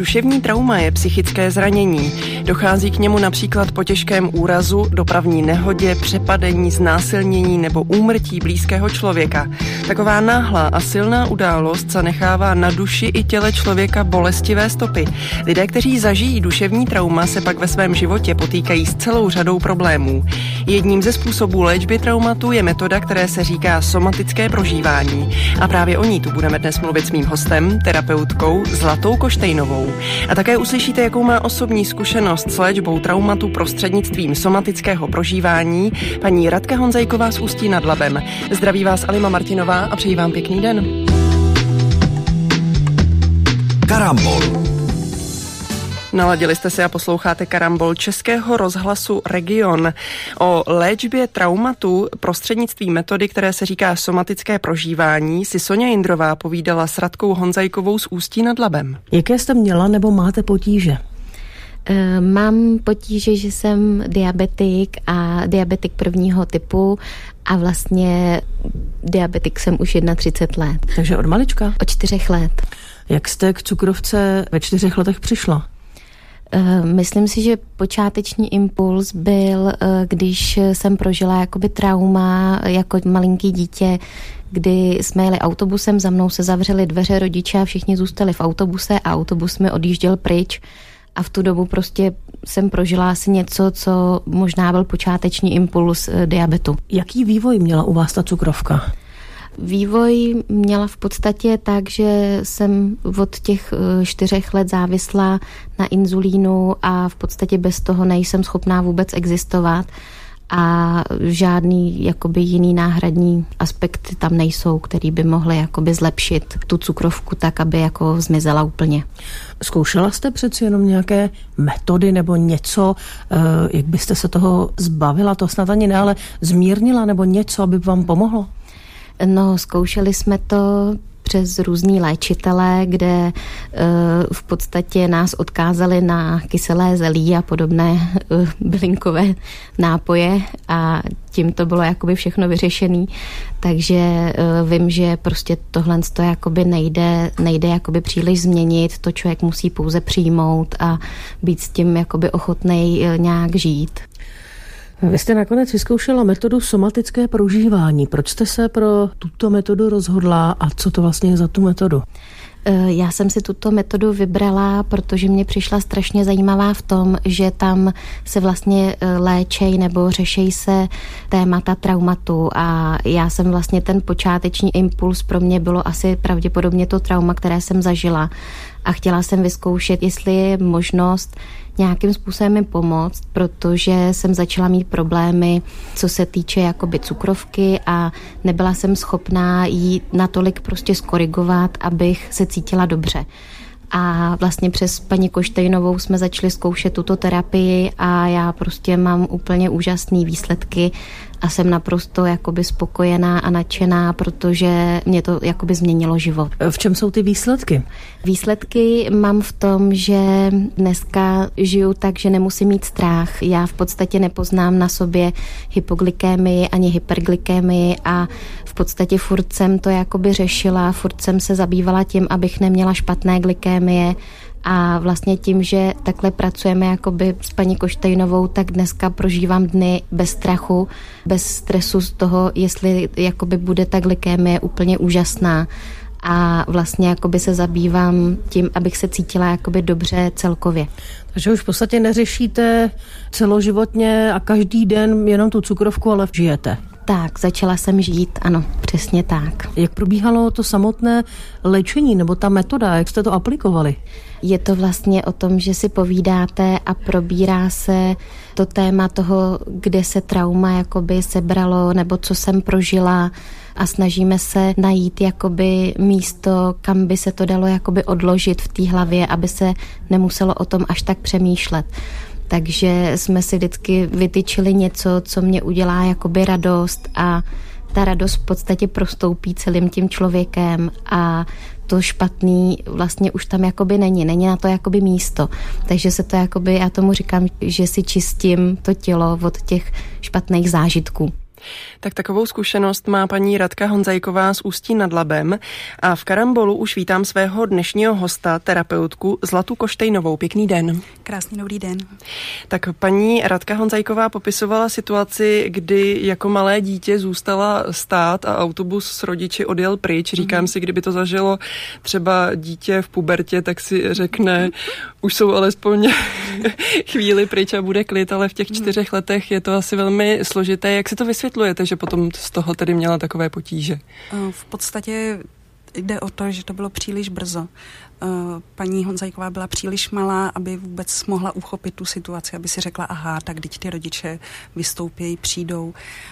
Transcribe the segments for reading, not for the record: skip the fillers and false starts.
Duševní trauma je psychické zranění. Dochází k němu například po těžkém úrazu, dopravní nehodě, přepadení, znásilnění nebo úmrtí blízkého člověka. Taková náhlá a silná událost zanechává na duši i těle člověka bolestivé stopy. Lidé, kteří zažijí duševní trauma, se pak ve svém životě potýkají s celou řadou problémů. Jedním ze způsobů léčby traumatu je metoda, které se říká somatické prožívání. A právě o ní tu budeme dnes mluvit s mým hostem, terapeutkou Zlatou Koštejnovou. A také uslyšíte, jakou má osobní zkušenost s léčbou traumatu prostřednictvím somatického prožívání paní Radka Honzajková z Ústí nad Labem. Zdraví vás Alima Martinová a přeji vám pěkný den. Karambol. Naladili jste se a posloucháte Karambol Českého rozhlasu Region. O léčbě traumatu prostřednictvím metody, které se říká somatické prožívání, si Soňa Jindrová povídala s Radkou Honzajkovou z Ústí nad Labem. Jaké jste měla nebo máte potíže? Mám potíže, že jsem diabetik a diabetik prvního typu a vlastně diabetik jsem už 31 let. Takže od malička? Od 4 let. Jak jste k cukrovce ve 4 letech přišla? Myslím si, že počáteční impuls byl, když jsem prožila jakoby trauma jako malinký dítě, kdy jsme jeli autobusem, za mnou se zavřely dveře rodiče a všichni zůstali v autobuse a autobus mi odjížděl pryč. A v tu dobu prostě jsem prožila asi něco, co možná byl počáteční impuls diabetu. Jaký vývoj měla u vás ta cukrovka? Vývoj měla v podstatě tak, že jsem od těch 4 let závislá na inzulínu a v podstatě bez toho nejsem schopná vůbec existovat a žádný jakoby jiný náhradní aspekty tam nejsou, který by mohly jakoby zlepšit tu cukrovku tak, aby jako zmizela úplně. Zkoušela jste přeci jenom nějaké metody nebo něco, jak byste se toho zbavila, to snad ani ne, ale zmírnila nebo něco, aby vám pomohlo? No, zkoušeli jsme to přes různý léčitele, kde v podstatě nás odkázali na kyselé zelí a podobné bylinkové nápoje a tím to bylo jakoby všechno vyřešené. Takže vím, že prostě tohle to jakoby nejde jakoby příliš změnit, to člověk musí pouze přijmout a být s tím jakoby ochotnej nějak žít. Vy jste nakonec vyzkoušela metodu somatické prožívání. Proč jste se pro tuto metodu rozhodla a co to vlastně je za tu metodu? Já jsem si tuto metodu vybrala, protože mě přišla strašně zajímavá v tom, že tam se vlastně léčej nebo řešej se témata traumatu a já jsem vlastně ten počáteční impuls pro mě bylo asi pravděpodobně to trauma, které jsem zažila a chtěla jsem vyzkoušet, jestli je možnost nějakým způsobem mi pomoct, protože jsem začala mít problémy, co se týče jakoby cukrovky a nebyla jsem schopná ji natolik prostě skorigovat, abych se cítila dobře. A vlastně přes paní Koštejnovou jsme začali zkoušet tuto terapii a já prostě mám úplně úžasné výsledky a jsem naprosto jakoby spokojená a nadšená, protože mě to jakoby změnilo život. V čem jsou ty výsledky? Výsledky mám v tom, že dneska žiju tak, že nemusím mít strach. Já v podstatě nepoznám na sobě hypoglykémii ani hyperglykémii a v podstatě furt jsem to jakoby řešila, furt jsem se zabývala tím, abych neměla špatné glykémie. A vlastně tím, že takhle pracujeme jakoby s paní Koštejnovou, tak dneska prožívám dny bez strachu, bez stresu z toho, jestli jakoby bude ta glykémie úplně úžasná. A vlastně jakoby se zabývám tím, abych se cítila jakoby dobře celkově. Takže už v podstatě neřešíte celoživotně a každý den jenom tu cukrovku, ale žijete. Tak, začala jsem žít, ano, přesně tak. Jak probíhalo to samotné léčení nebo ta metoda, jak jste to aplikovali? Je to vlastně o tom, že si povídáte a probírá se to téma toho, kde se trauma jakoby sebralo nebo co jsem prožila a snažíme se najít jakoby místo, kam by se to dalo jakoby odložit v té hlavě, aby se nemuselo o tom až tak přemýšlet. Takže jsme si vždycky vytyčili něco, co mě udělá jakoby radost a ta radost v podstatě prostoupí celým tím člověkem a to špatný vlastně už tam jakoby není na to jakoby místo. Takže se to jakoby, já tomu říkám, že si čistím to tělo od těch špatných zážitků. Tak takovou zkušenost má paní Radka Honzajková z Ústí nad Labem a v Karambolu už vítám svého dnešního hosta, terapeutku Zlatu Koštejnovou. Pěkný den. Krásný dobrý den. Tak paní Radka Honzajková popisovala situaci, kdy jako malé dítě zůstala stát a autobus s rodiči odjel pryč. Říkám si, kdyby to zažilo třeba dítě v pubertě, tak si řekne, už jsou alespoň chvíli pryč a bude klid, ale v těch 4 letech je to asi velmi složité. Jak si to vysvětlujete, že potom z toho tedy měla takové potíže? V podstatě jde o to, že to bylo příliš brzo. Paní Honzajková byla příliš malá, aby vůbec mohla uchopit tu situaci, aby si řekla, aha, tak teď ty rodiče vystoupí, přijdou.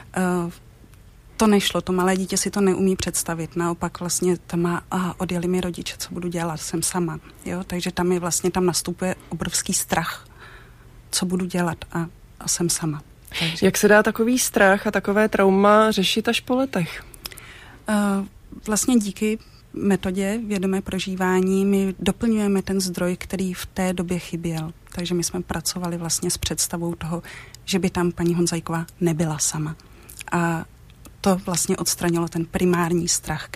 To nešlo, to malé dítě si to neumí představit. Naopak vlastně tam má, odjeli mi rodiče, co budu dělat, jsem sama. Jo? Takže tam nastupuje obrovský strach, co budu dělat a jsem sama. Takže. Jak se dá takový strach a takové trauma řešit až po letech? Vlastně díky metodě vědomé prožívání my doplňujeme ten zdroj, který v té době chyběl. Takže my jsme pracovali vlastně s představou toho, že by tam paní Honzajková nebyla sama. A to vlastně odstranilo ten primární strach,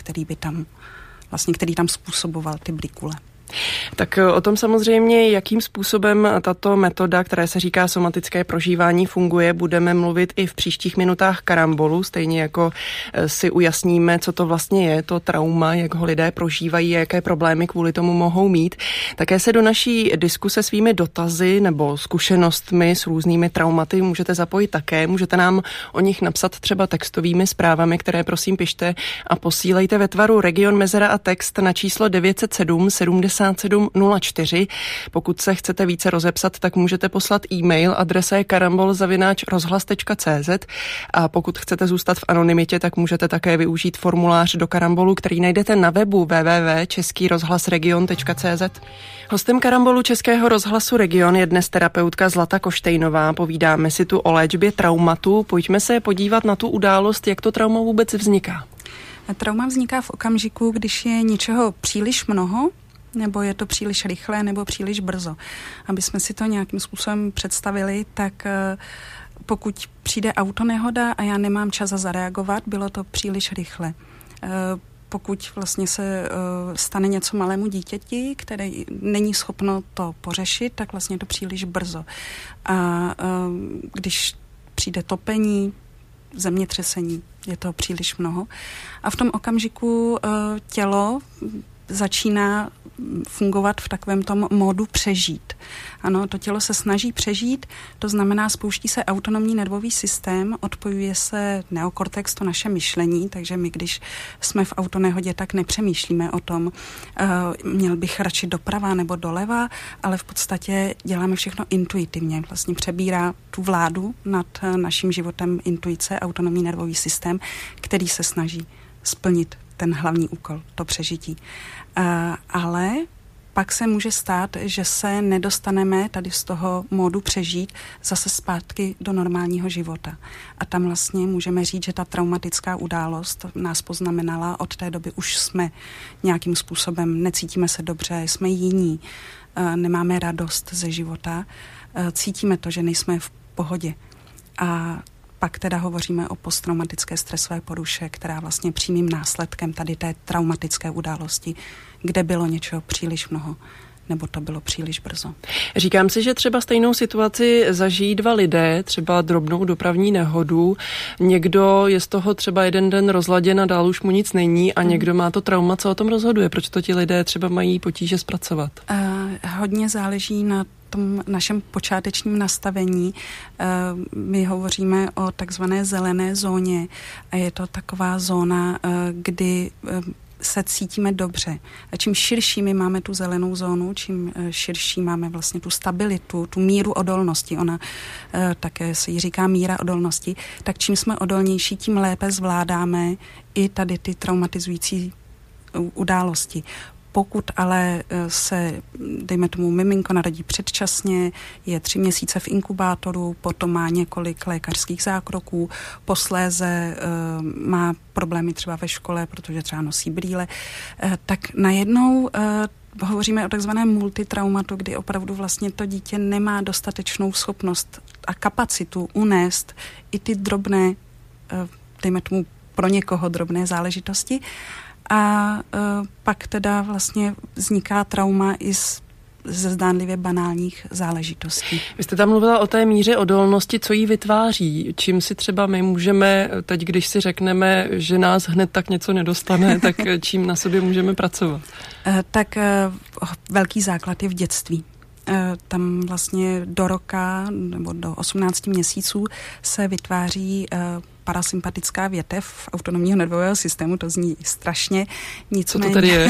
který tam způsoboval ty brikule. Tak o tom samozřejmě, jakým způsobem tato metoda, která se říká somatické prožívání, funguje, budeme mluvit i v příštích minutách Karambolu, stejně jako si ujasníme, co to vlastně je, to trauma, jak ho lidé prožívají a jaké problémy kvůli tomu mohou mít. Také se do naší diskuse svými dotazy nebo zkušenostmi s různými traumaty můžete zapojit také. Můžete nám o nich napsat třeba textovými zprávami, které prosím pište a posílejte ve tvaru region, mezera a text na číslo 907 7704. Pokud se chcete více rozepsat, tak můžete poslat e-mail, adresa je karambol@rozhlas.cz a pokud chcete zůstat v anonymitě, tak můžete také využít formulář do Karambolu, který najdete na webu www.českýrozhlasregion.cz. Hostem Karambolu Českého rozhlasu Region je dnes terapeutka Zlata Koštejnová. Povídáme si tu o léčbě traumatu. Pojďme se podívat na tu událost, jak to trauma vůbec vzniká. Trauma vzniká v okamžiku, když je něčeho příliš mnoho, nebo je to příliš rychle, nebo příliš brzo. Aby jsme si to nějakým způsobem představili, tak pokud přijde autonehoda a já nemám čas zareagovat, bylo to příliš rychle. Pokud vlastně se stane něco malému dítěti, které není schopno to pořešit, tak vlastně je to příliš brzo. A když přijde topení, zemětřesení, je to příliš mnoho. A v tom okamžiku tělo začíná fungovat v takovém tom módu přežít. Ano, to tělo se snaží přežít, to znamená, spouští se autonomní nervový systém, odpojuje se neokortex, to naše myšlení, takže my, když jsme v autonehodě, tak nepřemýšlíme o tom, měl bych radši doprava nebo doleva, ale v podstatě děláme všechno intuitivně. Vlastně přebírá tu vládu nad naším životem intuice, autonomní nervový systém, který se snaží splnit ten hlavní úkol, to přežití. Ale pak se může stát, že se nedostaneme tady z toho módu přežít zase zpátky do normálního života. A tam vlastně můžeme říct, že ta traumatická událost nás poznamenala, od té doby už jsme nějakým způsobem, necítíme se dobře, jsme jiní, nemáme radost ze života, cítíme to, že nejsme v pohodě. A pak teda hovoříme o posttraumatické stresové poruše, která vlastně přímým následkem tady té traumatické události, kde bylo něčeho příliš mnoho, nebo to bylo příliš brzo. Říkám si, že třeba stejnou situaci zažijí 2 lidé, třeba drobnou dopravní nehodu. Někdo je z toho třeba jeden den rozladěn a dál už mu nic není a někdo má to trauma, co o tom rozhoduje. Proč to ti lidé třeba mají potíže zpracovat? Hodně záleží na tom našem počátečním nastavení. My hovoříme o takzvané zelené zóně a je to taková zóna, kdy se cítíme dobře. A čím širší my máme tu zelenou zónu, čím širší máme vlastně tu stabilitu, tu míru odolnosti, ona také se jí říká míra odolnosti, tak čím jsme odolnější, tím lépe zvládáme i tady ty traumatizující události. Pokud ale se, dejme tomu, miminko narodí předčasně, je 3 měsíce v inkubátoru, potom má několik lékařských zákroků, posléze má problémy třeba ve škole, protože třeba nosí brýle, tak najednou hovoříme o takzvaném multitraumatu, kdy opravdu vlastně to dítě nemá dostatečnou schopnost a kapacitu unést i ty drobné dejme tomu pro někoho drobné záležitosti. A pak teda vlastně vzniká trauma i ze zdánlivě banálních záležitostí. Vy jste tam mluvila o té míře odolnosti, co jí vytváří. Čím si třeba my můžeme, teď když si řekneme, že nás hned tak něco nedostane, tak čím na sobě můžeme pracovat? Tak velký základ je v dětství. Tam vlastně do roka nebo do 18 měsíců se vytváří parasympatická větev autonomního nervového systému, to zní strašně, nicméně... Co to tady je?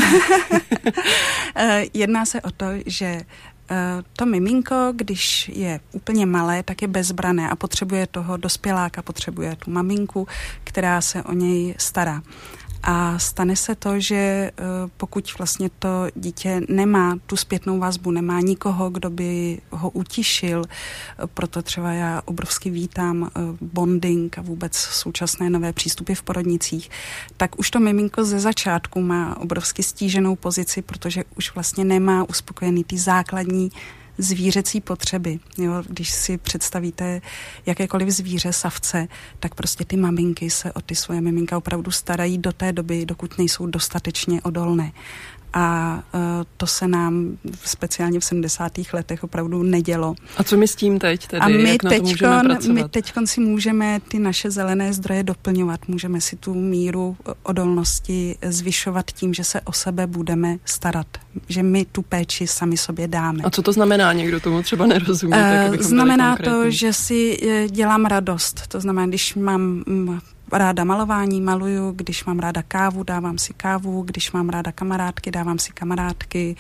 Jedná se o to, že to miminko, když je úplně malé, tak je bezbrané a potřebuje toho dospěláka, potřebuje tu maminku, která se o něj stará. A stane se to, že pokud vlastně to dítě nemá tu zpětnou vazbu, nemá nikoho, kdo by ho utišil, proto třeba já obrovsky vítám bonding a vůbec současné nové přístupy v porodnicích, tak už to miminko ze začátku má obrovsky stíženou pozici, protože už vlastně nemá uspokojený ty základní zvířecí potřeby. Jo? Když si představíte jakékoliv zvíře, savce, tak prostě ty maminky se o ty svoje miminka opravdu starají do té doby, dokud nejsou dostatečně odolné. A to se nám speciálně v 70. letech opravdu nedělo. A co my s tím teď tedy? A my jak na to můžeme pracovat? My teďkon si můžeme ty naše zelené zdroje doplňovat. Můžeme si tu míru odolnosti zvyšovat tím, že se o sebe budeme starat. Že my tu péči sami sobě dáme. A co to znamená? Někdo tomu třeba nerozumí. Znamená to, že si dělám radost. To znamená, když mám ráda malování, maluju, když mám ráda kávu, dávám si kávu, když mám ráda kamarádky, dávám si kamarádky,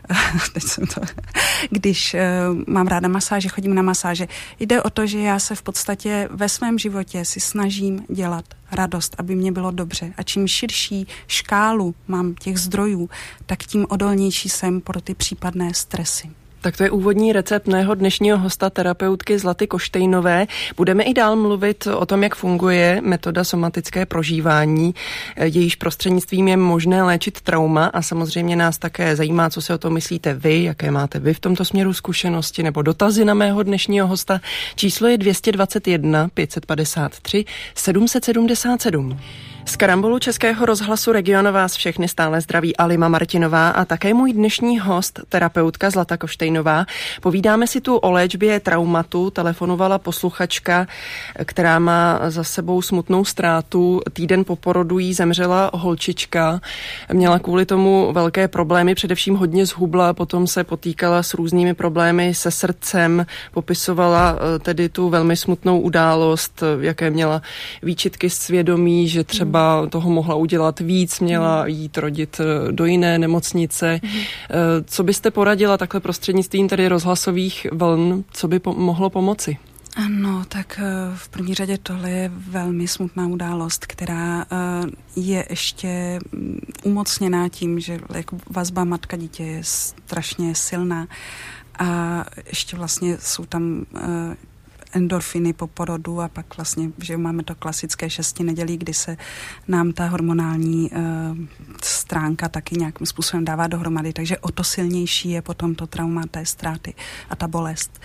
když mám ráda masáže, chodím na masáže. Jde o to, že já se v podstatě ve svém životě si snažím dělat radost, aby mě bylo dobře. A čím širší škálu mám těch zdrojů, tak tím odolnější jsem pro ty případné stresy. Tak to je úvodní recept mého dnešního hosta, terapeutky Zlaty Koštejnové. Budeme i dál mluvit o tom, jak funguje metoda somatické prožívání, jejíž prostřednictvím je možné léčit trauma a samozřejmě nás také zajímá, co si o tom myslíte vy, jaké máte vy v tomto směru zkušenosti nebo dotazy na mého dnešního hosta. Číslo je 221 553 777. Z Karambolu Českého rozhlasu Region vás všechny stále zdraví Alima Martinová a také můj dnešní host, terapeutka Zlata Koštejnová. Povídáme si tu o léčbě traumatu. Telefonovala posluchačka, která má za sebou smutnou ztrátu. Týden po porodu jí zemřela holčička. Měla kvůli tomu velké problémy, především hodně zhubla, potom se potýkala s různými problémy se srdcem. Popisovala tedy tu velmi smutnou událost, jaké měla výčitky svědomí, že třeba toho mohla udělat víc, měla jít rodit do jiné nemocnice. Co byste poradila takhle prostřednictvím tedy rozhlasových vln, co by mohlo pomoci? Ano, tak v první řadě tohle je velmi smutná událost, která je ještě umocněná tím, že jako vazba matka-dítě je strašně silná a ještě vlastně jsou tam endorfiny po porodu a pak vlastně, že máme to klasické 6 nedělí, kdy se nám ta hormonální stránka taky nějakým způsobem dává dohromady, takže o to silnější je potom to trauma té ztráty a ta bolest.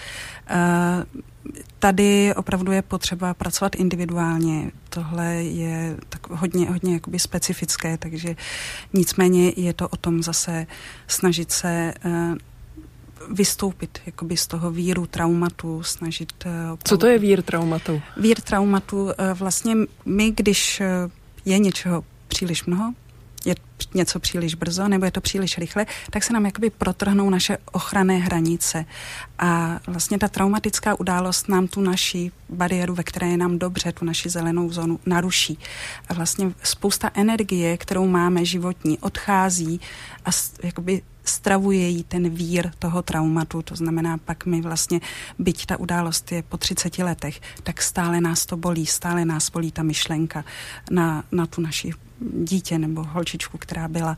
Tady opravdu je potřeba pracovat individuálně. Tohle je tak hodně jakoby specifické, takže nicméně je to o tom zase snažit se vystoupit jakoby z toho víru traumatu, snažit... Co to je vír traumatu? Vír traumatu, vlastně my, když je něčeho příliš mnoho, je něco příliš brzo, nebo je to příliš rychle, tak se nám jakoby protrhnou naše ochranné hranice. A vlastně ta traumatická událost nám tu naši bariéru, ve které je nám dobře, tu naši zelenou zónu naruší. A vlastně spousta energie, kterou máme životní, odchází a jakoby stravuje jí ten vír toho traumatu. To znamená, pak my vlastně, byť ta událost je po 30 letech, tak stále nás to bolí, stále nás bolí ta myšlenka na tu naši dítě nebo holčičku, která byla.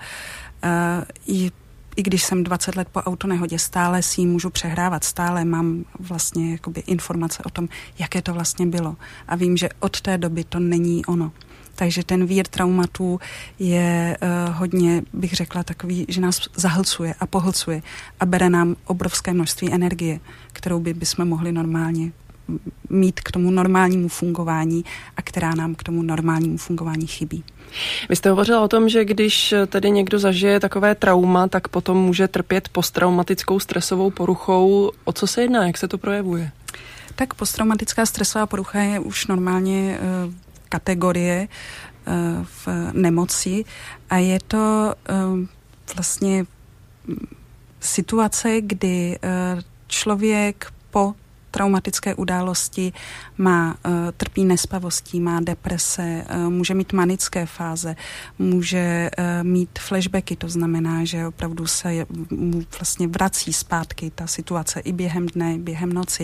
I když jsem 20 let po autonehodě, stále si ji můžu přehrávat, stále mám vlastně jakoby informace o tom, jaké to vlastně bylo. A vím, že od té doby to není ono. Takže ten vír traumatů je hodně, bych řekla, takový, že nás zahlcuje a pohlcuje a bere nám obrovské množství energie, kterou bychom mohli normálně mít k tomu normálnímu fungování a která nám k tomu normálnímu fungování chybí. Vy jste hovořila o tom, že když tedy někdo zažije takové trauma, tak potom může trpět posttraumatickou stresovou poruchou. O co se jedná? Jak se to projevuje? Tak posttraumatická stresová porucha je už normálně kategorie v nemoci a je to vlastně situace, kdy člověk po traumatické události trpí nespavostí, má deprese, může mít manické fáze, může mít flashbacky, to znamená, že opravdu se mu vlastně vrací zpátky ta situace i během dne, během noci.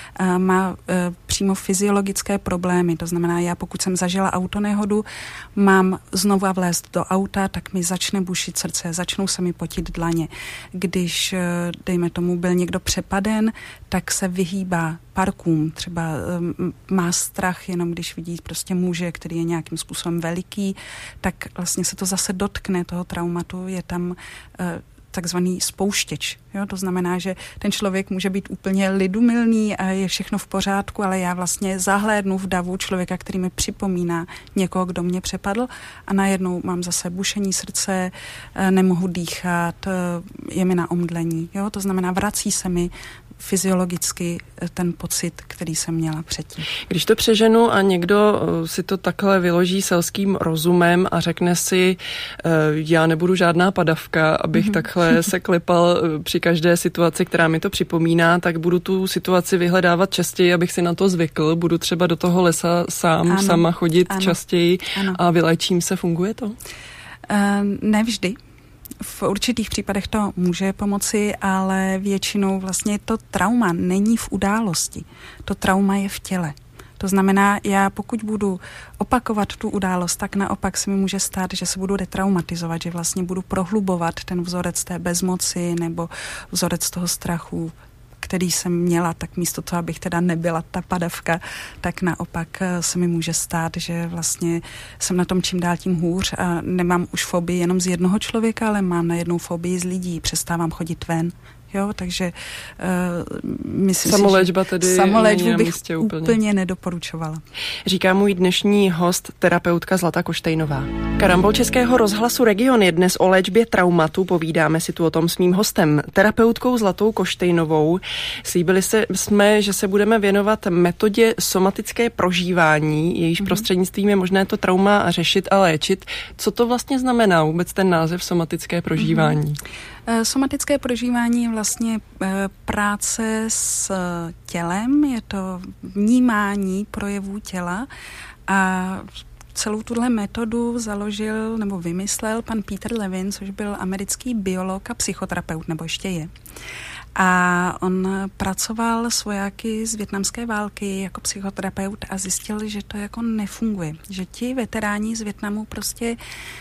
Má přímo fyziologické problémy, to znamená, já pokud jsem zažila autonehodu, mám znovu vlézt do auta, tak mi začne bušit srdce, začnou se mi potit dlaně. Když, dejme tomu, byl někdo přepaden, tak se vyhýbá parkům, třeba má strach jenom když vidí prostě muže, který je nějakým způsobem veliký, tak vlastně se to zase dotkne toho traumatu, je tam takzvaný spouštěč. Jo? To znamená, že ten člověk může být úplně lidumilný a je všechno v pořádku, ale já vlastně zahlédnu v davu člověka, který mi připomíná někoho, kdo mě přepadl a najednou mám zase bušení srdce, nemohu dýchat, je mi na omdlení. Jo? To znamená, vrací se mi fyziologicky ten pocit, který jsem měla předtím. Když to přeženu a někdo si to takhle vyloží selským rozumem a řekne si, já nebudu žádná padavka, abych takhle se klepal při každé situaci, která mi to připomíná, tak budu tu situaci vyhledávat častěji, abych si na to zvykl, budu třeba do toho lesa sama chodit častěji a vylečím se. Funguje to? Nevždy. V určitých případech to může pomoci, ale většinou vlastně to trauma není v události. To trauma je v těle. To znamená, já pokud budu opakovat tu událost, tak naopak se mi může stát, že se budu retraumatizovat, že vlastně budu prohlubovat ten vzorec té bezmoci nebo vzorec toho strachu, který jsem měla, tak místo toho, abych teda nebyla ta padavka, tak naopak se mi může stát, že vlastně jsem na tom čím dál tím hůř a nemám už fobii jenom z jednoho člověka, ale mám najednou fobii z lidí, přestávám chodit ven. Jo, takže myslím samoléčba si, tedy samoléčbu bych úplně nedoporučovala. Říká můj dnešní host, terapeutka Zlata Koštejnová. Karambol Českého rozhlasu Region je dnes o léčbě traumatu. Povídáme si tu o tom s mým hostem, terapeutkou Zlatou Koštejnovou. Slíbili jsme, že se budeme věnovat metodě somatické prožívání, jejíž prostřednictvím je možné to trauma řešit a léčit. Co to vlastně znamená vůbec ten název somatické prožívání? Somatické prožívání je vlastně práce s tělem, je to vnímání projevů těla a celou tuhle metodu založil nebo vymyslel pan Peter Levine, což byl americký biolog a psychoterapeut, nebo ještě je. A on pracoval s vojáky z vietnamské války jako psychoterapeut a zjistil, že to jako nefunguje. Že ti veteráni z Vietnamu prostě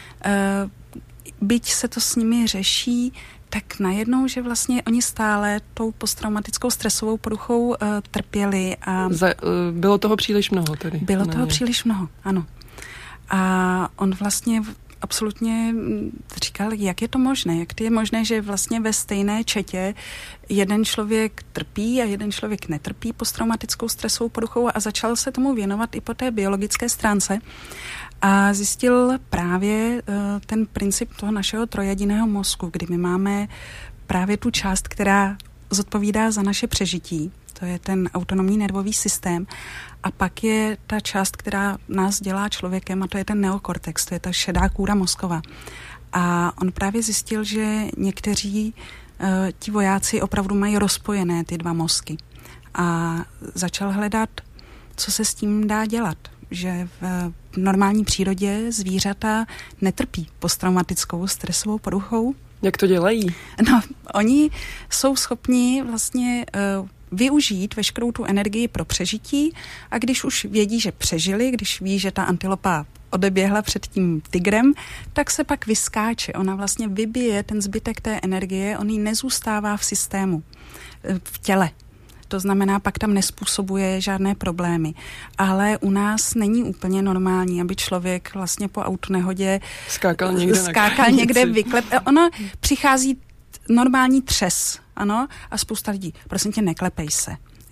byť se to s nimi řeší, tak najednou, že vlastně oni stále tou posttraumatickou stresovou poruchou trpěli. A bylo toho příliš mnoho tedy? Bylo toho příliš mnoho, ano. A on vlastně absolutně říkal, jak je to možné, jak to je možné, že vlastně ve stejné četě jeden člověk trpí a jeden člověk netrpí posttraumatickou stresovou poruchou a začal se tomu věnovat i po té biologické stránce. A zjistil právě ten princip toho našeho trojjediného mozku, kdy my máme právě tu část, která zodpovídá za naše přežití, to je ten autonomní nervový systém, a pak je ta část, která nás dělá člověkem, a to je ten neokortex, to je ta šedá kůra mozková. A on právě zjistil, že někteří ti vojáci opravdu mají rozpojené ty dva mozky. A začal hledat, co se s tím dá dělat. Že v normální přírodě zvířata netrpí posttraumatickou stresovou poruchou. Jak to dělají? No, oni jsou schopni vlastně využít veškerou tu energii pro přežití a když už vědí, že přežili, když ví, že ta antilopa odeběhla před tím tigrem, tak se pak vyskáče. Ona vlastně vybije ten zbytek té energie, on jí nezůstává v systému, v těle. To znamená, pak tam nespůsobuje žádné problémy. Ale u nás není úplně normální, aby člověk vlastně po autonehodě skákal někde vyklep. Ono přichází normální třes, ano, a spousta lidí, prosím tě, neklepej se.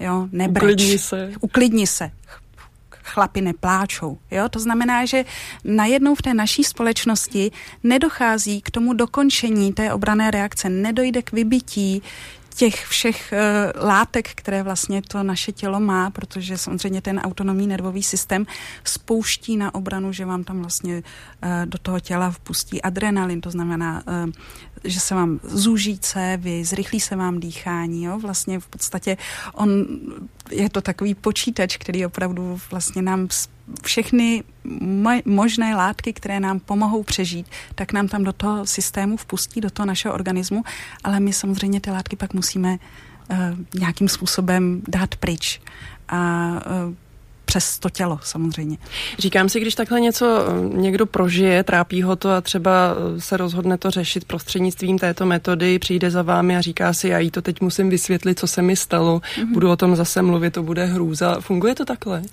Jo, nebreč. Uklidni se. Chlapi nepláčou. Jo? To znamená, že najednou v té naší společnosti nedochází k tomu dokončení té obranné reakce, nedojde k vybití těch všech látek, které vlastně to naše tělo má, protože samozřejmě ten autonomní nervový systém spouští na obranu, že vám tam vlastně do toho těla vpustí adrenalin, to znamená, že se vám zúží cévy, zrychlí se vám dýchání, jo? Vlastně v podstatě je to takový počítač, který opravdu vlastně nám všechny možné látky, které nám pomohou přežít, tak nám tam do toho systému vpustí, do toho našeho organismu, ale my samozřejmě ty látky pak musíme nějakým způsobem dát pryč. A přes to tělo samozřejmě. Říkám si, když takhle něco někdo prožije, trápí ho to a třeba se rozhodne to řešit prostřednictvím této metody, přijde za vámi a říká si, já jí to teď musím vysvětlit, co se mi stalo, budu o tom zase mluvit, to bude hrůza. Funguje to takhle?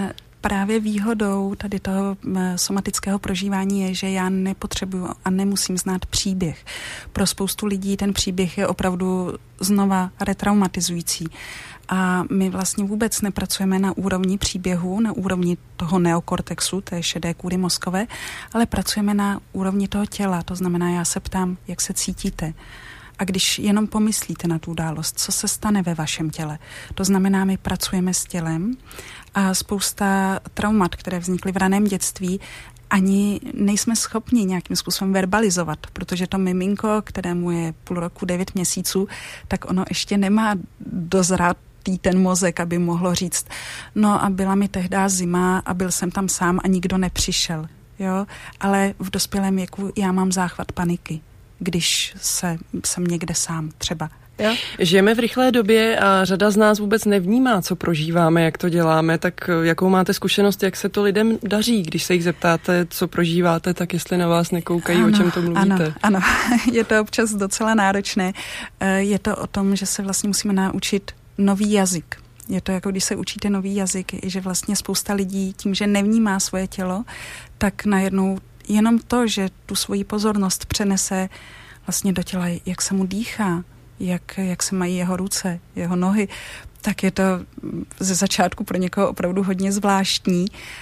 Právě výhodou tady toho somatického prožívání je, že já nepotřebuju a nemusím znát příběh. Pro spoustu lidí ten příběh je opravdu znova retraumatizující. A my vlastně vůbec nepracujeme na úrovni příběhu, na úrovni toho neokortexu, té šedé kůry mozkové, ale pracujeme na úrovni toho těla. To znamená, já se ptám, jak se cítíte. A když jenom pomyslíte na tu událost, co se stane ve vašem těle. To znamená, my pracujeme s tělem a spousta traumat, které vznikly v raném dětství, ani nejsme schopni nějakým způsobem verbalizovat, protože to miminko, kterému je 0,5 roku, 9 měsíců, tak ono ještě nemá dozrát ten mozek, aby mohlo říct, no a byla mi tehdá zima a byl jsem tam sám a nikdo nepřišel. Jo? Ale v dospělém věku já mám záchvat paniky, když jsem někde sám třeba. Jo? Žijeme v rychlé době a řada z nás vůbec nevnímá, co prožíváme, jak to děláme, tak jakou máte zkušenost, jak se to lidem daří, když se jich zeptáte, co prožíváte, tak jestli na vás nekoukají, o čem to mluvíte. Ano, je to občas docela náročné. Je to o tom, že se vlastně musíme naučit nový jazyk. Je to jako když se učíte nový jazyk, že vlastně spousta lidí tím, že nevnímá svoje tělo, tak najednou jenom to, že tu svoji pozornost přenese vlastně do těla, jak se mu dýchá, jak se mají jeho ruce, jeho nohy, tak je to ze začátku pro někoho opravdu hodně zvláštní,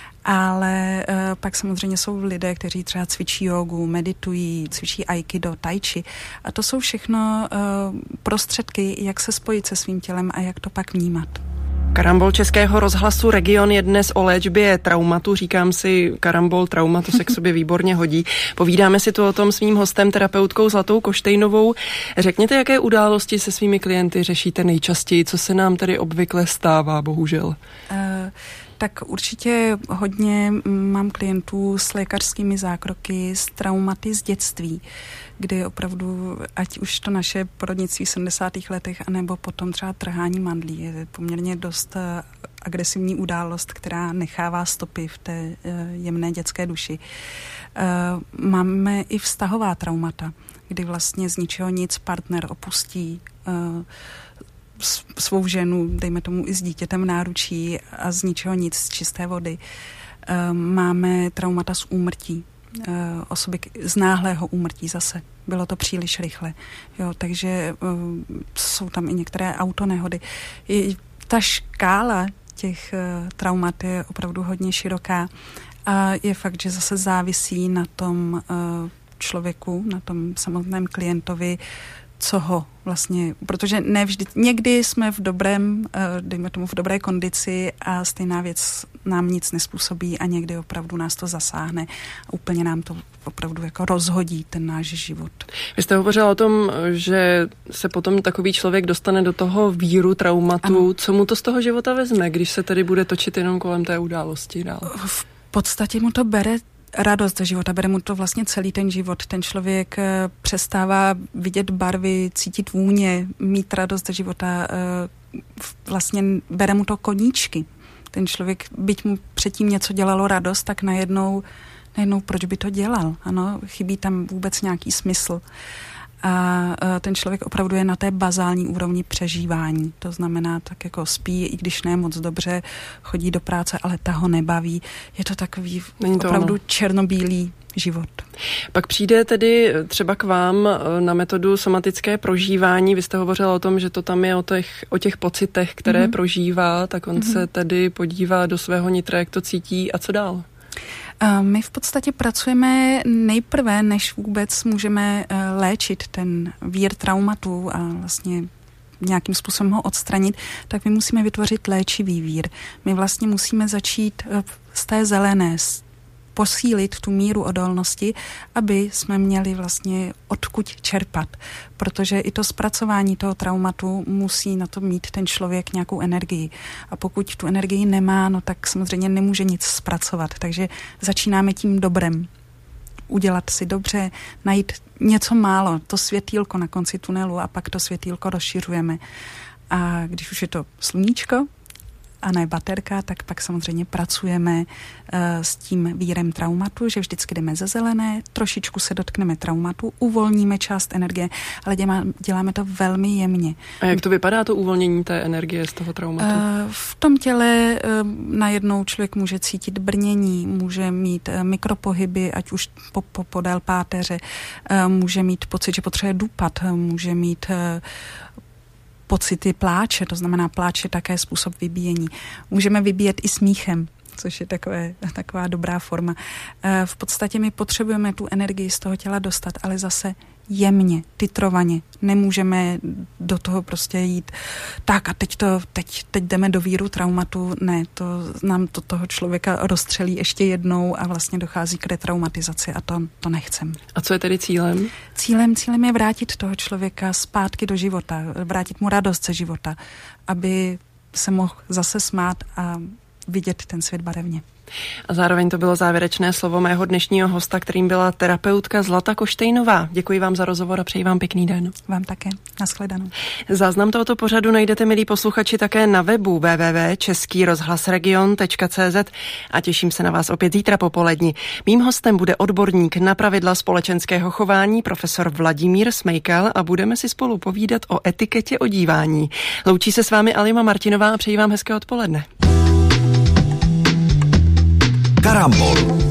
ale pak samozřejmě jsou lidé, kteří třeba cvičí jogu, meditují, cvičí aikido, tai chi a to jsou všechno prostředky, jak se spojit se svým tělem a jak to pak vnímat. Karambol Českého rozhlasu Region je dnes o léčbě traumatu. Říkám si, karambol, trauma, to se k sobě výborně hodí. Povídáme si tu o tom svým hostem, terapeutkou Zlatou Koštejnovou. Řekněte, jaké události se svými klienty řešíte nejčastěji, co se nám tedy obvykle stává, bohužel? Tak určitě hodně mám klientů s lékařskými zákroky, s traumaty z dětství, kdy opravdu, ať už to naše porodnictví v 70. letech, anebo potom třeba trhání mandlí, je poměrně dost agresivní událost, která nechává stopy v té jemné dětské duši. Máme i vztahová traumata, kdy vlastně z ničeho nic partner opustí svou ženu, dejme tomu i s dítětem v náručí a z ničeho nic, z čisté vody. Máme traumata z úmrtí, osoby z náhlého úmrtí zase. Bylo to příliš rychle. Jo, takže jsou tam i některé autonehody. Ta škála těch traumat je opravdu hodně široká a je fakt, že zase závisí na tom člověku, na tom samotném klientovi, co ho vlastně, protože ne vždy, někdy jsme v dobrém, dejme tomu v dobré kondici a stejná věc nám nic nespůsobí a někdy opravdu nás to zasáhne a úplně nám to opravdu jako rozhodí ten náš život. Vy jste hovořila o tom, že se potom takový člověk dostane do toho víru traumatu. Ano. Co mu to z toho života vezme, když se tedy bude točit jenom kolem té události dál? V podstatě mu to bere radost ze života, bere mu to vlastně celý ten život. Ten člověk přestává vidět barvy, cítit vůně, mít radost ze života, vlastně bere mu to koníčky. Ten člověk, byť mu předtím něco dělalo radost, tak najednou proč by to dělal? Ano, chybí tam vůbec nějaký smysl. A ten člověk opravdu je na té bazální úrovni přežívání. To znamená, tak jako spí, i když ne moc dobře, chodí do práce, ale ta ho nebaví. Je to takový opravdu černobílý život. Pak přijde tedy třeba k vám na metodu somatické prožívání. Vy jste hovořila o tom, že to tam je o těch pocitech, které prožívá, tak on se tedy podívá do svého nitra, jak to cítí a co dál? My v podstatě pracujeme nejprve, než vůbec můžeme léčit ten vír traumatu a vlastně nějakým způsobem ho odstranit, tak my musíme vytvořit léčivý vír. My vlastně musíme začít z té zelené, posílit tu míru odolnosti, aby jsme měli vlastně odkud čerpat. Protože i to zpracování toho traumatu musí na to mít ten člověk nějakou energii. A pokud tu energii nemá, no tak samozřejmě nemůže nic zpracovat. Takže začínáme tím dobrem. Udělat si dobře, najít něco málo, to světýlko na konci tunelu a pak to světýlko rozšiřujeme. A když už je to sluníčko, a ne baterka, tak pak samozřejmě pracujeme s tím vírem traumatu, že vždycky jdeme ze zelené, trošičku se dotkneme traumatu, uvolníme část energie, ale děláme to velmi jemně. A jak to vypadá, to uvolnění té energie z toho traumatu? V tom těle najednou člověk může cítit brnění, může mít mikropohyby, ať už podél páteře, může mít pocit, že potřebuje dupat, může mít pocity pláče, to znamená pláč je také způsob vybíjení. Můžeme vybíjet i smíchem, což je taková dobrá forma. V podstatě my potřebujeme tu energii z toho těla dostat, ale zase jemně, titrovaně. Nemůžeme do toho prostě jít tak a teď jdeme do víru traumatu. Ne, to nám toho člověka rozstřelí ještě jednou a vlastně dochází k retraumatizaci a to nechcem. A co je tedy cílem? Cílem je vrátit toho člověka zpátky do života, vrátit mu radost ze života, aby se mohl zase smát a vidět ten svět barevně. A zároveň to bylo závěrečné slovo mého dnešního hosta, kterým byla terapeutka Zlata Koštejnová. Děkuji vám za rozhovor a přeji vám pěkný den. Vám také. Nashledanou. Záznam tohoto pořadu najdete, milí posluchači, také na webu www.českýrozhlasregion.cz a těším se na vás opět zítra popoledni. Mým hostem bude odborník na pravidla společenského chování profesor Vladimír Smejkal a budeme si spolu povídat o etiketě odívání. Loučí se s vámi Alima Martinová a přeji vám hezké odpoledne. Karambol.